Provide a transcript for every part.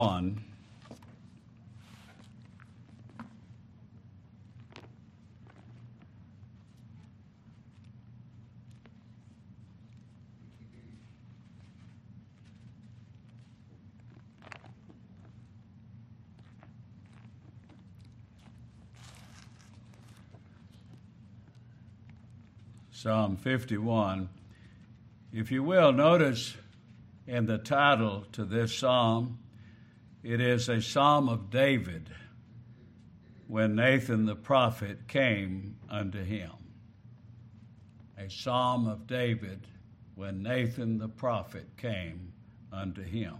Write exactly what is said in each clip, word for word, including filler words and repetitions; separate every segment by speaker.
Speaker 1: one. Psalm fifty-one. If you will, notice in the title to this psalm, it is a psalm of David when Nathan the prophet came unto him. A psalm of David when Nathan the prophet came unto him.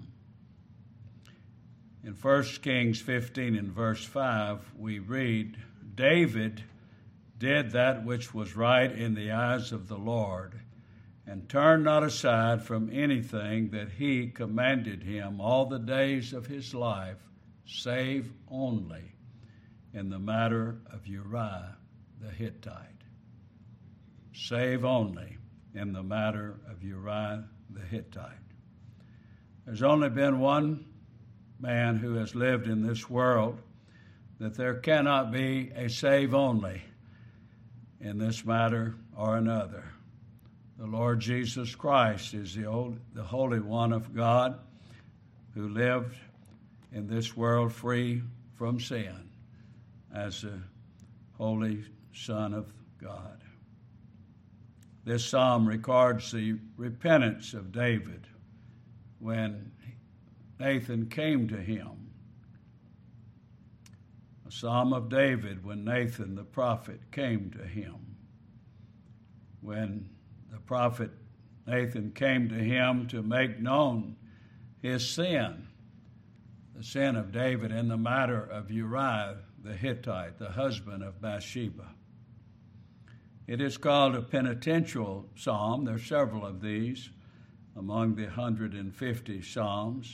Speaker 1: In First Kings fifteen and verse five, we read, David did that which was right in the eyes of the Lord, and turned not aside from anything that he commanded him all the days of his life, save only in the matter of Uriah the Hittite. Save only in the matter of Uriah the Hittite. There's only been one man who has lived in this world that there cannot be a save only in this matter or another. The Lord Jesus Christ is the, old, the Holy One of God who lived in this world free from sin as the Holy Son of God. This psalm records the repentance of David when Nathan came to him. A psalm of David when Nathan the prophet came to him. When the prophet Nathan came to him to make known his sin, the sin of David in the matter of Uriah the Hittite, the husband of Bathsheba. It is called a penitential psalm. There are several of these among the one hundred fifty psalms.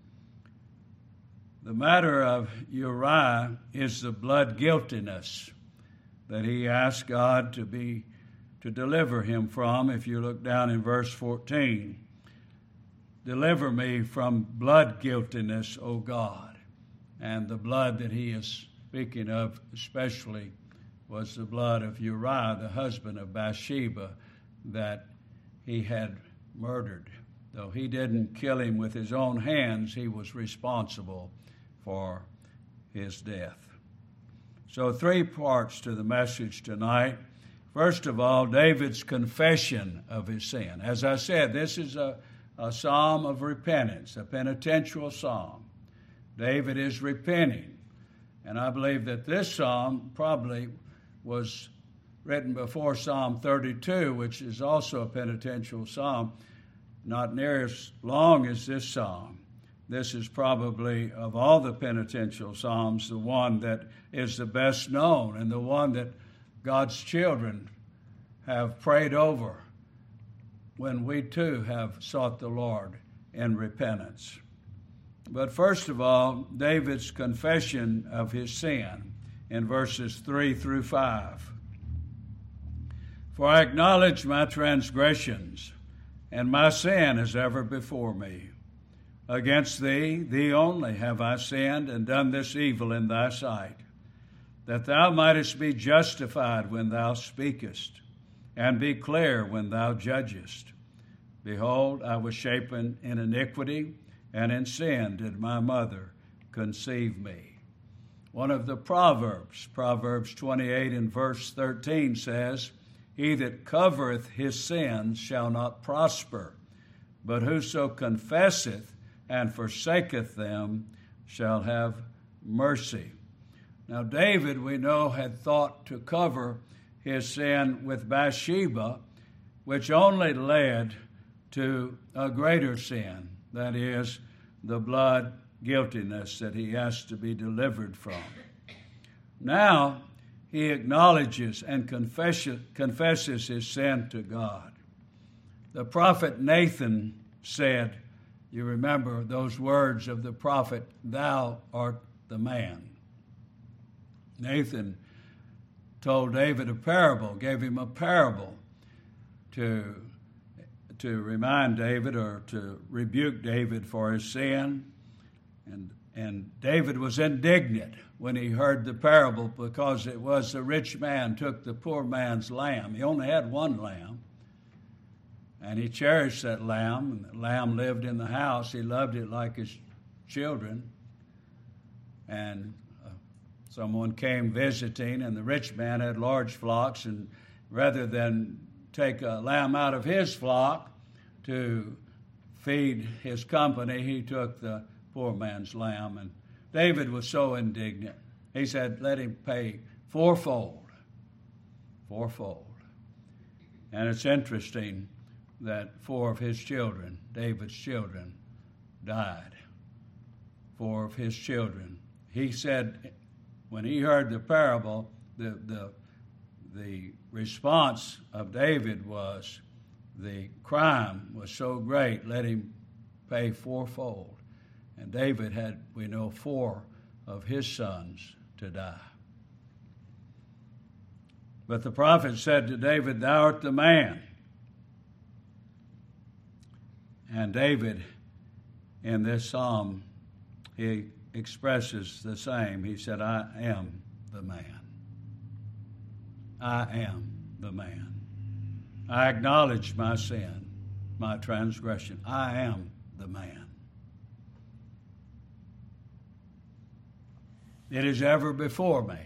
Speaker 1: The matter of Uriah is the blood guiltiness that he asked God to be to deliver him from. If you look down in verse fourteen, deliver me from blood guiltiness, O God. And the blood that he is speaking of especially was the blood of Uriah, the husband of Bathsheba, that he had murdered. Though he didn't kill him with his own hands, he was responsible for his death. So three parts to the message tonight. First of all, David's confession of his sin. As I said, this is a, a psalm of repentance, a penitential psalm. David is repenting. And I believe that this psalm probably was written before Psalm thirty-two, which is also a penitential psalm, not near as long as this psalm. This is probably, of all the penitential psalms, the one that is the best known and the one that God's children have prayed over when we too have sought the Lord in repentance. But first of all, David's confession of his sin in verses three through five. For I acknowledge my transgressions, and my sin is ever before me. Against thee, thee only, have I sinned and done this evil in thy sight, that thou mightest be justified when thou speakest, and be clear when thou judgest. Behold, I was shapen in iniquity, and in sin did my mother conceive me. One of the Proverbs, Proverbs twenty-eight and verse thirteen says, He that covereth his sins shall not prosper, but whoso confesseth and forsaketh them shall have mercy. Now David, we know, had thought to cover his sin with Bathsheba, which only led to a greater sin, that is, the blood guiltiness that he has to be delivered from. Now he acknowledges and confesses, confesses his sin to God. The prophet Nathan said, you remember those words of the prophet, thou art the man. Nathan told David a parable, gave him a parable to, to remind David or to rebuke David for his sin. And, and David was indignant when he heard the parable, because it was the rich man took the poor man's lamb. He only had one lamb, and he cherished that lamb, and the lamb lived in the house. He loved it like his children. And uh, someone came visiting, and the rich man had large flocks, and rather than take a lamb out of his flock to feed his company, he took the poor man's lamb. And David was so indignant. He said, let him pay fourfold. Fourfold. And it's interesting that four of his children, David's children, died. Four of his children. He said, when he heard the parable, the, the, the response of David was, the crime was so great, let him pay fourfold. And David had, we know, four of his sons to die. But the prophet said to David, thou art the man. And David, in this psalm, he expresses the same. He said, I am the man. I am the man. I acknowledge my sin, my transgression. I am the man. It is ever before me.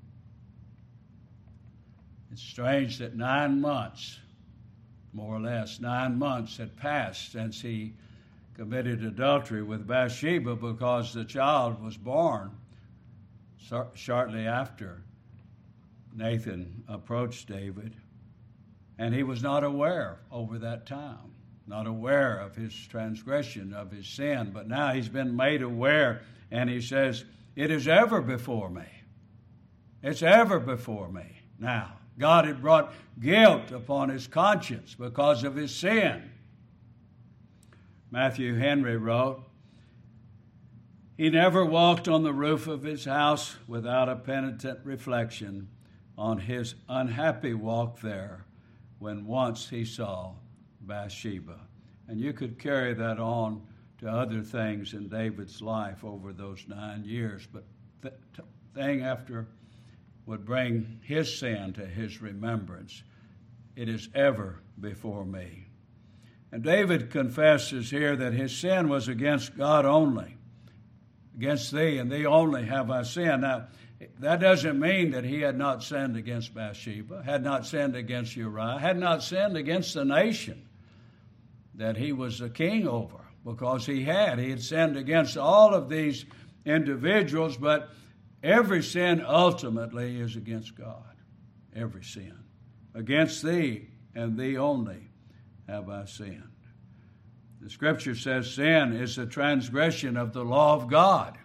Speaker 1: It's strange that nine months, more or less, nine months had passed since he committed adultery with Bathsheba, because the child was born shortly after Nathan approached David. And he was not aware over that time, not aware of his transgression, of his sin. But now he's been made aware, and he says, it is ever before me. It's ever before me. Now, God had brought guilt upon his conscience because of his sin. Matthew Henry wrote, he never walked on the roof of his house without a penitent reflection on his unhappy walk there when once he saw Bathsheba. And you could carry that on to other things in David's life over those nine years, but th- thing after would bring his sin to his remembrance. It is ever before me. And David confesses here that his sin was against God only. Against thee and thee only have I sinned. Now, that doesn't mean that he had not sinned against Bathsheba, had not sinned against Uriah, had not sinned against the nation that he was a king over, because he had. He had sinned against all of these individuals, but every sin ultimately is against God. Every sin. Against thee and thee only have I sinned. The Scripture says sin is the transgression of the law of God.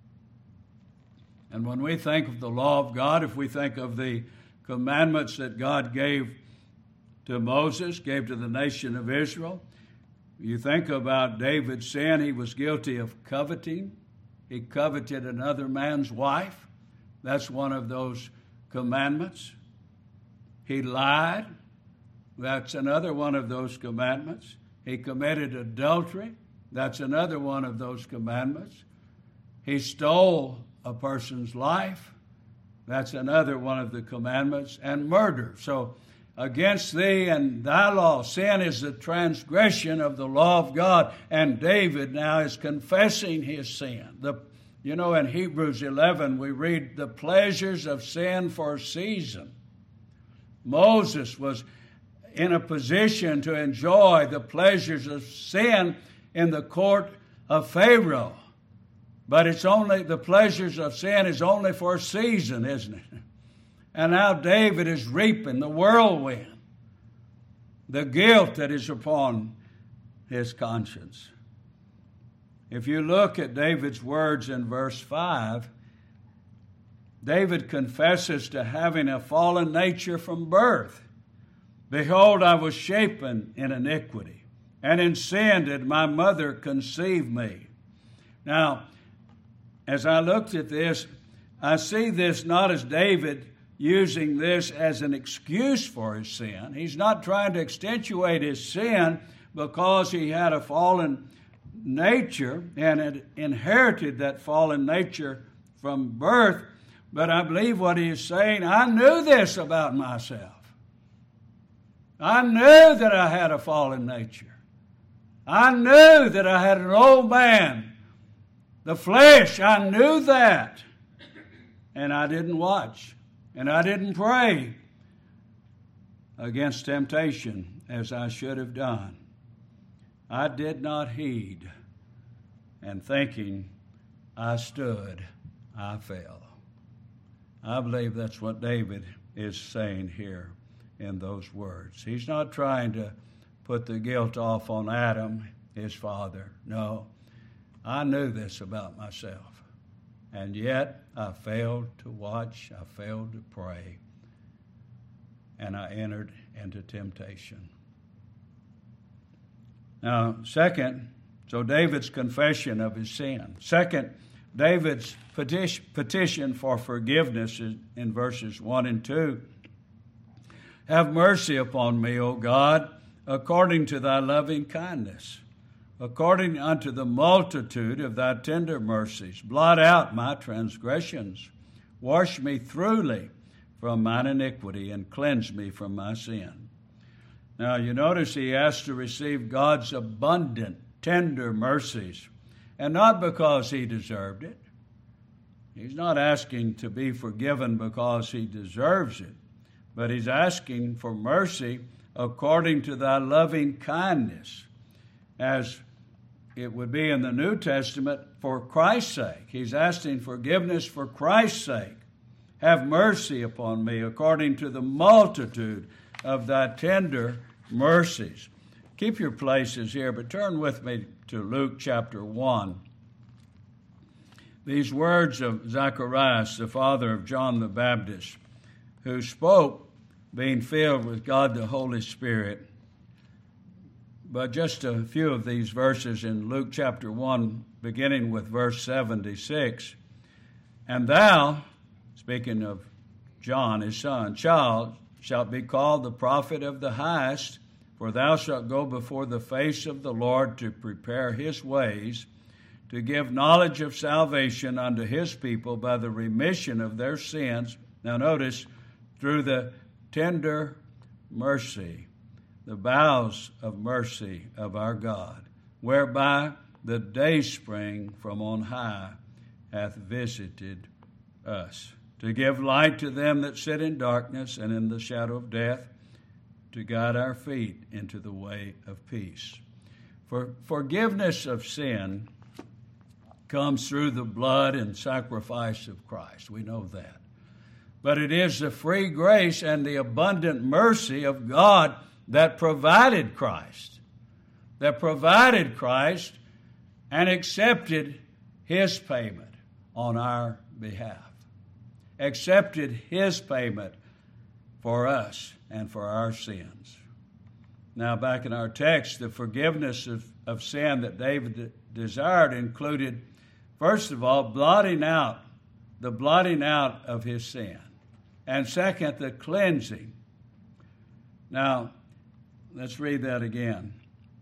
Speaker 1: And when we think of the law of God, if we think of the commandments that God gave to Moses, gave to the nation of Israel, you think about David's sin. He was guilty of coveting. He coveted another man's wife. That's one of those commandments. He lied. That's another one of those commandments. He committed adultery. That's another one of those commandments. He stole a person's life. That's another one of the commandments. And murder. So, against thee and thy law, sin is the transgression of the law of God. And David now is confessing his sin. The, you know, in Hebrews eleven, we read the pleasures of sin for a season. Moses was in a position to enjoy the pleasures of sin in the court of Pharaoh. But it's only, the pleasures of sin is only for a season, isn't it? And now David is reaping the whirlwind, the guilt that is upon his conscience. If you look at David's words in verse five, David confesses to having a fallen nature from birth. Behold, I was shapen in iniquity, and in sin did my mother conceive me. Now, as I looked at this, I see this not as David using this as an excuse for his sin. He's not trying to extenuate his sin because he had a fallen nature and had inherited that fallen nature from birth. But I believe what he is saying, I knew this about myself. I knew that I had a fallen nature. I knew that I had an old man. The flesh, I knew that. And I didn't watch. And I didn't pray against temptation as I should have done. I did not heed. And thinking I stood, I fell. I believe that's what David is saying here in those words. He's not trying to put the guilt off on Adam, his father. No, I knew this about myself. And yet I failed to watch, I failed to pray, and I entered into temptation. Now, second, so David's confession of his sin. Second, David's petition, petition for forgiveness in verses one and two. Have mercy upon me, O God, according to thy loving kindness, according unto the multitude of thy tender mercies. Blot out my transgressions. Wash me thoroughly from mine iniquity and cleanse me from my sin. Now, you notice he asked to receive God's abundant, tender mercies, and not because he deserved it. He's not asking to be forgiven because he deserves it, but he's asking for mercy according to thy loving kindness, as it would be in the New Testament, for Christ's sake. He's asking forgiveness for Christ's sake. Have mercy upon me according to the multitude of thy tender mercies. Keep your places here, but turn with me to Luke chapter one. These words of Zacharias, the father of John the Baptist, who spoke being filled with God the Holy Spirit. But just a few of these verses in Luke chapter one, beginning with verse seventy-six. And thou, speaking of John, his son, child, shalt be called the prophet of the highest, for thou shalt go before the face of the Lord to prepare his ways, to give knowledge of salvation unto his people by the remission of their sins. Now notice, through the tender mercy, the bowels of mercy of our God, whereby the dayspring from on high hath visited us, to give light to them that sit in darkness and in the shadow of death, to guide our feet into the way of peace. For forgiveness of sin comes through the blood and sacrifice of Christ. We know that. But it is the free grace and the abundant mercy of God that provided Christ, that provided Christ and accepted his payment on our behalf, accepted his payment for us and for our sins. Now, back in our text, the forgiveness of, of sin that David desired included, first of all, blotting out, the blotting out of his sin. And second, the cleansing. Now, let's read that again.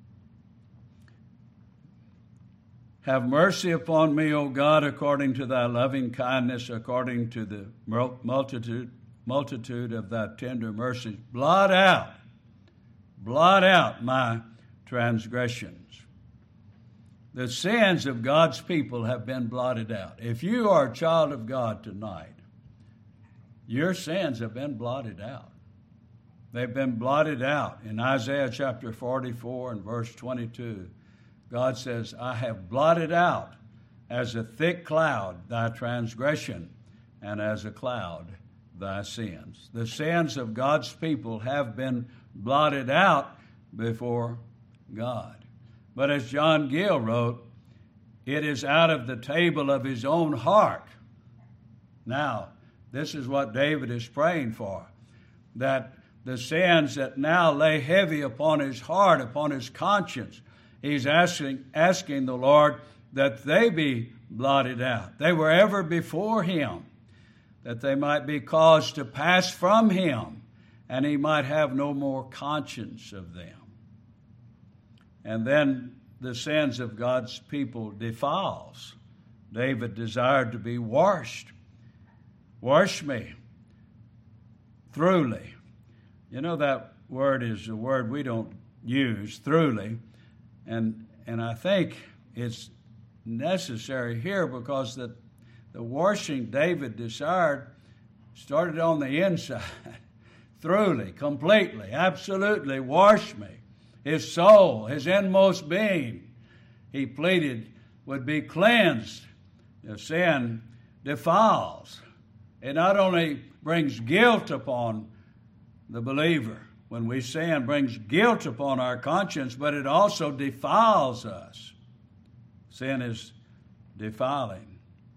Speaker 1: Have mercy upon me, O God, according to thy loving kindness, according to the multitude, multitude of thy tender mercies. Blot out, blot out my transgressions. The sins of God's people have been blotted out. If you are a child of God tonight, your sins have been blotted out. They've been blotted out. In Isaiah chapter forty-four and verse twenty-two, God says, I have blotted out as a thick cloud thy transgression, and as a cloud thy sins. The sins of God's people have been blotted out before God. But as John Gill wrote, it is out of the table of his own heart. Now, this is what David is praying for, that the sins that now lay heavy upon his heart, upon his conscience, he's asking, asking the Lord that they be blotted out. They were ever before him, that they might be caused to pass from him, and he might have no more conscience of them. And then the sins of God's people defiles. David desired to be washed. Wash me throughly. You know, that word is a word we don't use, throughly. And and I think it's necessary here because the, the washing David desired started on the inside. Throughly, completely, absolutely, wash me. His soul, his inmost being, he pleaded, would be cleansed. The sin defiles. It not only brings guilt upon the believer when we sin, brings guilt upon our conscience, but it also defiles us. Sin is defiling.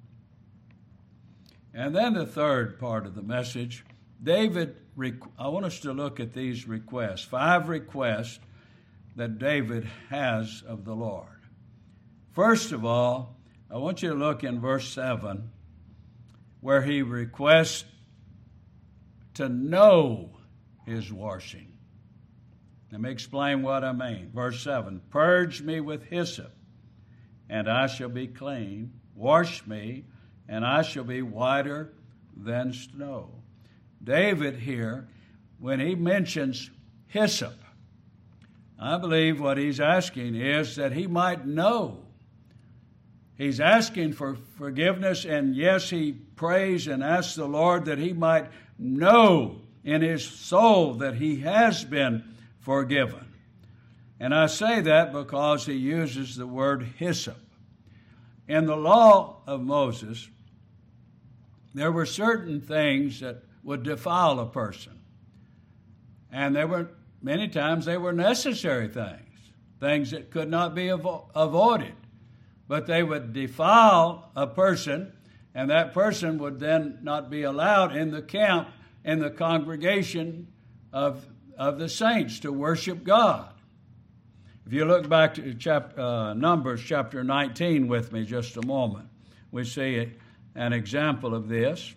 Speaker 1: And then the third part of the message, David, I want us to look at these requests, five requests that David has of the Lord. First of all, I want you to look in verse seven, where he requests to know his washing. Let me explain what I mean. Verse seven, purge me with hyssop, and I shall be clean. Wash me, and I shall be whiter than snow. David here, when he mentions hyssop, I believe what he's asking is that he might know. He's asking for forgiveness, and yes, he prays and asks the Lord that he might know in his soul that he has been forgiven. And I say that because he uses the word hyssop. In the law of Moses, there were certain things that would defile a person. And there were, many times, they were necessary things, things that could not be avo- avoided. But they would defile a person, and that person would then not be allowed in the camp, in the congregation of, of the saints to worship God. If you look back to chapter, uh, Numbers chapter nineteen with me just a moment, we see an example of this.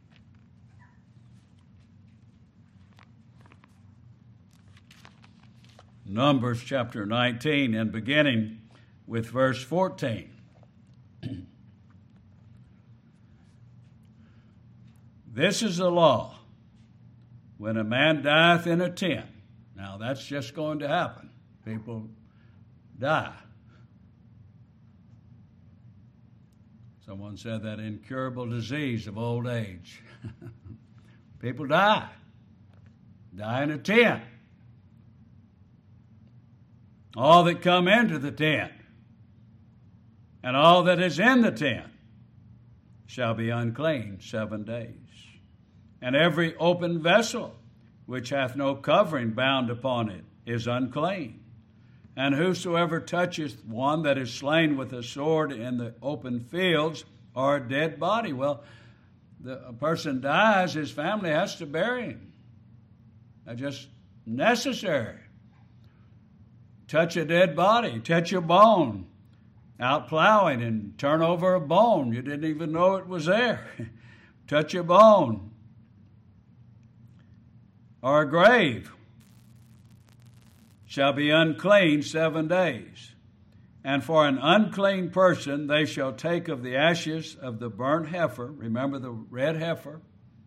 Speaker 1: Numbers chapter nineteen, and beginning with verse fourteen. This is the law. When a man dieth in a tent, now that's just going to happen. People die. Someone said that incurable disease of old age. People die. Die in a tent. All that come into the tent and all that is in the tent shall be unclean seven days. And every open vessel which hath no covering bound upon it is unclean. And whosoever toucheth one that is slain with a sword in the open fields or a dead body. Well, the, a person dies, his family has to bury him. That's just necessary. Touch a dead body, touch a bone, out plowing and turn over a bone. You didn't even know it was there. Touch a bone. Or a grave shall be unclean seven days. And for an unclean person they shall take of the ashes of the burnt heifer. Remember the red heifer?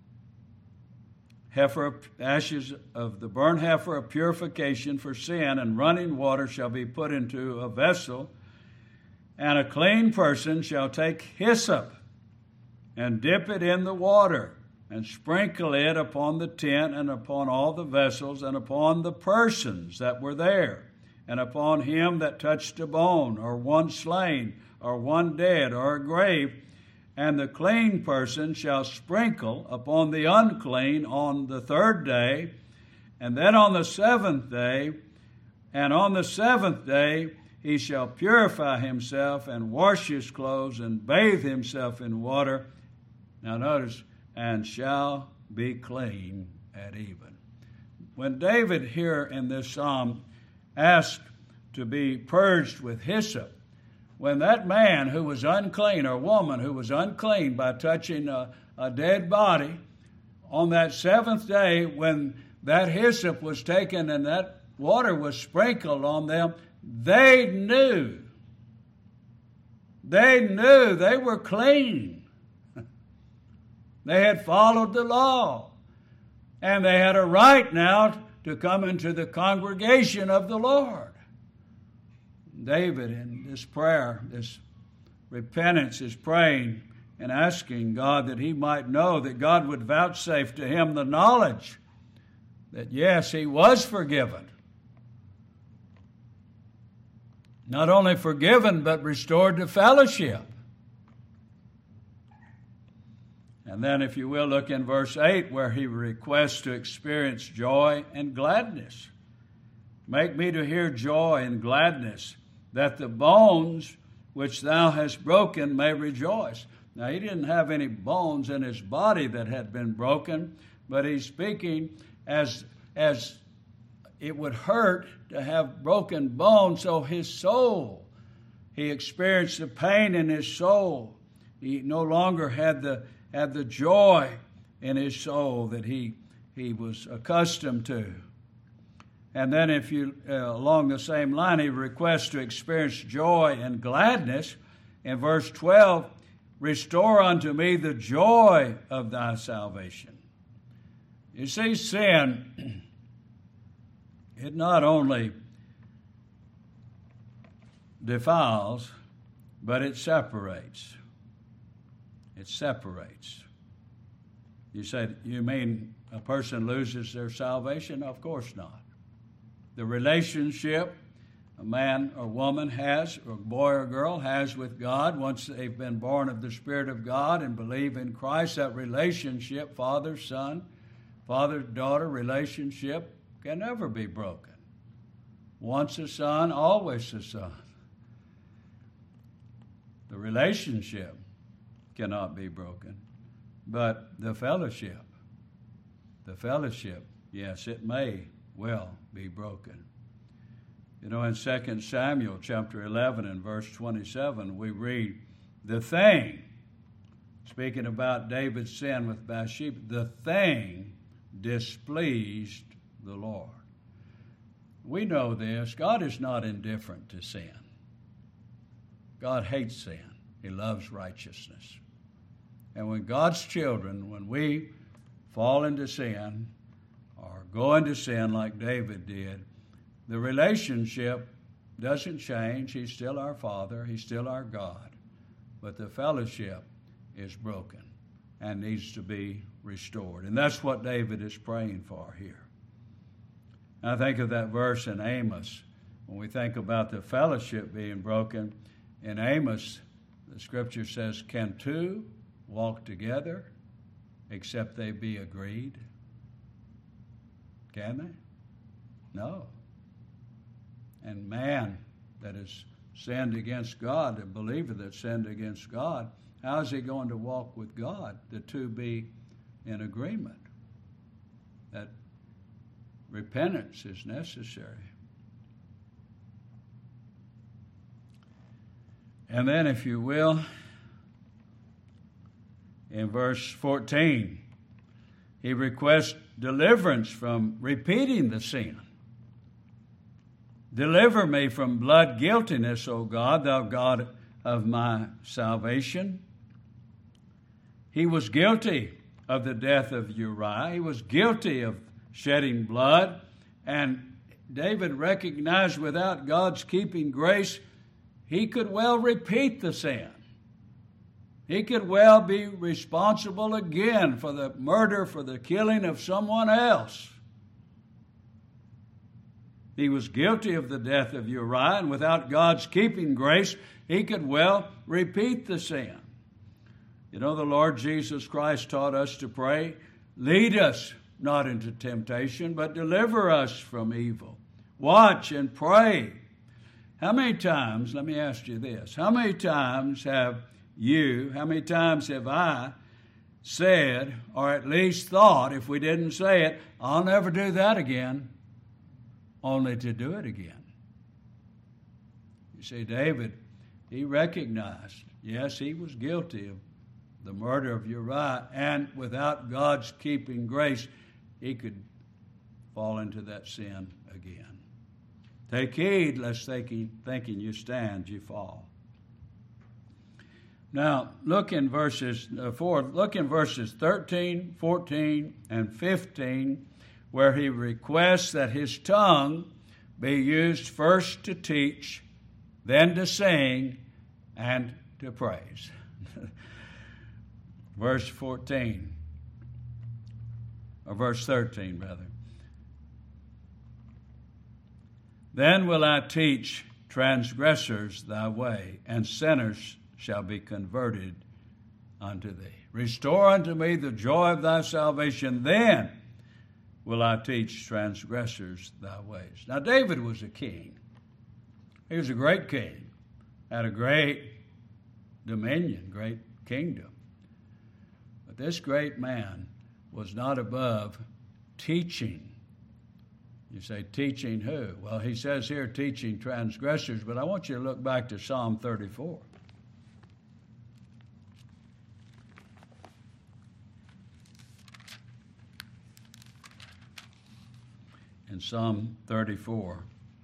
Speaker 1: Heifer, ashes of the burnt heifer of purification for sin, and running water shall be put into a vessel. And a clean person shall take hyssop and dip it in the water, and sprinkle it upon the tent and upon all the vessels and upon the persons that were there, and upon him that touched a bone, or one slain, or one dead, or a grave. And the clean person shall sprinkle upon the unclean on the third day, and then on the seventh day, and on the seventh day he shall purify himself and wash his clothes and bathe himself in water. Now notice, and shall be clean at even. When David here in this psalm asked to be purged with hyssop, when that man who was unclean, or woman who was unclean by touching a, a dead body, on that seventh day when that hyssop was taken and that water was sprinkled on them, they knew. They knew they were clean. They had followed the law. And they had a right now to come into the congregation of the Lord. David, in this prayer, this repentance, is praying and asking God that he might know, that God would vouchsafe to him the knowledge that, yes, he was forgiven. Not only forgiven, but restored to fellowship. And then, if you will, look in verse eight, where he requests to experience joy and gladness. Make me to hear joy and gladness, that the bones which thou hast broken may rejoice. Now, he didn't have any bones in his body that had been broken, but he's speaking as, as it would hurt to have broken bones, so his soul, he experienced the pain in his soul. He no longer had the had the joy in his soul that he he was accustomed to. And then, if you uh, along the same line, he requests to experience joy and gladness. In verse twelve, restore unto me the joy of thy salvation. You see, sin, it not only defiles, but it separates. It separates. You said, you mean a person loses their salvation? Of course not. The relationship a man or woman has, or a boy or girl has with God, once they've been born of the Spirit of God and believe in Christ, that relationship, father-son, father-daughter relationship, can never be broken. Once a son, always a son. The relationship cannot be broken, but the fellowship, the fellowship, yes, it may well be broken. You know, in Second Samuel chapter eleven and verse twenty-seven, we read, the thing, speaking about David's sin with Bathsheba, the thing displeased the Lord. We know this. God is not indifferent to sin. God hates sin. He loves righteousness. And when God's children, when we fall into sin or go into sin like David did, the relationship doesn't change. He's still our Father. He's still our God. But the fellowship is broken and needs to be restored. And that's what David is praying for here. I think of that verse in Amos. When we think about the fellowship being broken, in Amos, the scripture says, can two walk together except they be agreed? Can they? No. And man that has sinned against God, a believer that sinned against God, how is he going to walk with God? The two be in agreement. That repentance is necessary. And then, if you will, in verse fourteen, he requests deliverance from repeating the sin. Deliver me from blood guiltiness, O God, thou God of my salvation. He was guilty of the death of Uriah. He was guilty of shedding blood. And David recognized without God's keeping grace, he could well repeat the sin. He could well be responsible again for the murder, for the killing of someone else. He was guilty of the death of Uriah, and without God's keeping grace, he could well repeat the sin. You know, the Lord Jesus Christ taught us to pray, lead us not into temptation, but deliver us from evil. Watch and pray. How many times, let me ask you this, how many times have you, how many times have I said, or at least thought, if we didn't say it, I'll never do that again, only to do it again? You see, David, he recognized, yes, he was guilty of the murder of Uriah, and without God's keeping grace, he could fall into that sin again. Take heed, lest thinking, thinking you stand, you fall. Now, look in verses uh, four, look in verses thirteen, fourteen, and fifteen, where he requests that his tongue be used first to teach, then to sing, and to praise. Verse fourteen, or verse thirteen, rather. Then will I teach transgressors thy way, and sinners shall be converted unto thee. Restore unto me the joy of thy salvation, then will I teach transgressors thy ways. Now, David was a king. He was a great king, had a great dominion, great kingdom. But this great man was not above teaching. You say, teaching who? Well, he says here, teaching transgressors, but I want you to look back to Psalm thirty-four. In Psalm thirty-four.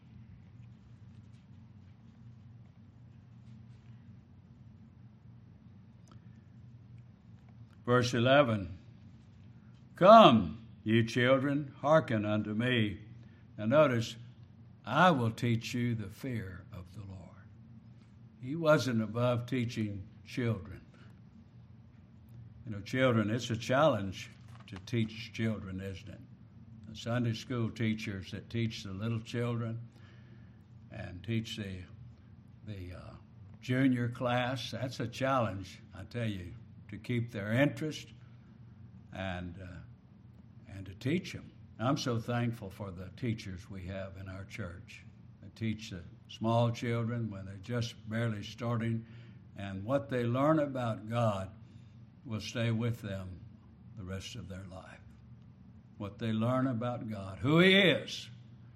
Speaker 1: Verse eleven. Come, ye children, hearken unto me. Now notice, I will teach you the fear of the Lord. He wasn't above teaching children. You know, children, it's a challenge to teach children, isn't it? The Sunday school teachers that teach the little children and teach the, the uh, junior class, that's a challenge, I tell you, to keep their interest and, uh, and to teach them. I'm so thankful for the teachers we have in our church that teach the small children when they're just barely starting, and what they learn about God will stay with them the rest of their life. What they learn about God, who He is,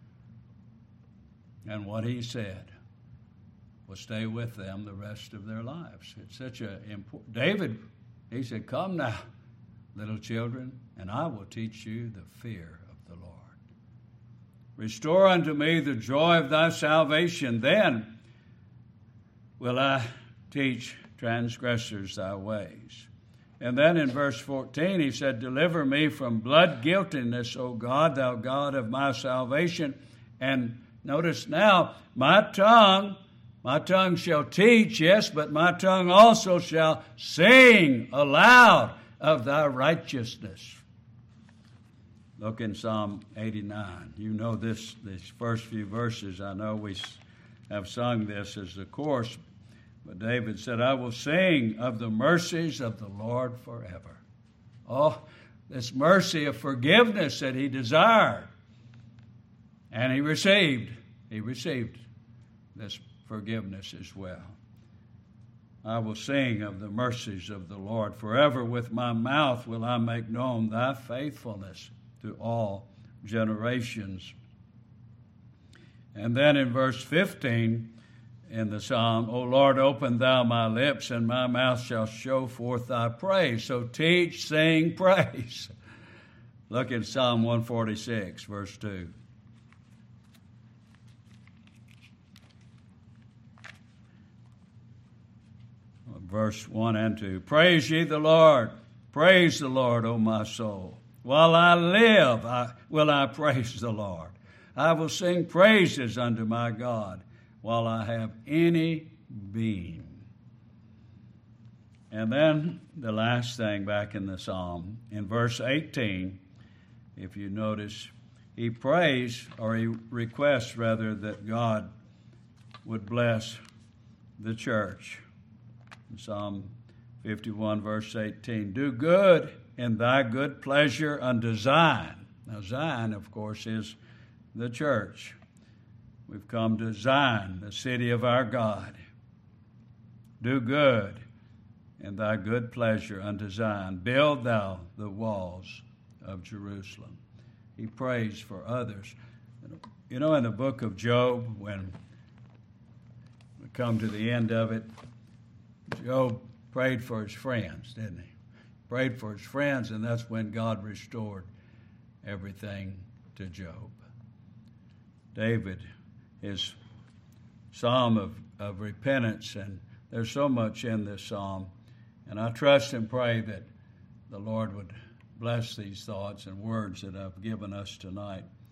Speaker 1: and what He said will stay with them the rest of their lives. It's such a important. David, he said, "Come now, little children, and I will teach you the fear of the Lord. Restore unto me the joy of thy salvation, then will I teach transgressors thy ways." And then in verse fourteen, he said, "Deliver me from blood guiltiness, O God, thou God of my salvation." And notice now, my tongue, my tongue shall teach, yes, but my tongue also shall sing aloud of thy righteousness. Look in Psalm eighty-nine. You know this, these first few verses. I know we have sung this as the chorus. But David said, "I will sing of the mercies of the Lord forever." Oh, this mercy of forgiveness that he desired. And he received. He received this forgiveness as well. "I will sing of the mercies of the Lord forever. With my mouth will I make known thy faithfulness to all generations." And then in verse fifteen, in the psalm, "O Lord, open thou my lips, and my mouth shall show forth thy praise." So teach, sing, praise. Look in Psalm one forty-six, verse two. Verse one and two. "Praise ye the Lord. Praise the Lord, O my soul. While I live, I, will I praise the Lord. I will sing praises unto my God while I have any being." And then the last thing back in the psalm, in verse eighteen, if you notice, he prays, or he requests rather, that God would bless the church. In Psalm fifty-one, verse eighteen, "Do good in thy good pleasure unto Zion." Now Zion, of course, is the church. We've come to Zion, the city of our God. "Do good in thy good pleasure unto Zion. Build thou the walls of Jerusalem." He prays for others. You know, in the book of Job, when we come to the end of it, Job prayed for his friends, didn't he? Prayed for his friends, and that's when God restored everything to Job. David his psalm of, of repentance, and there's so much in this psalm. And I trust and pray that the Lord would bless these thoughts and words that I've given us tonight.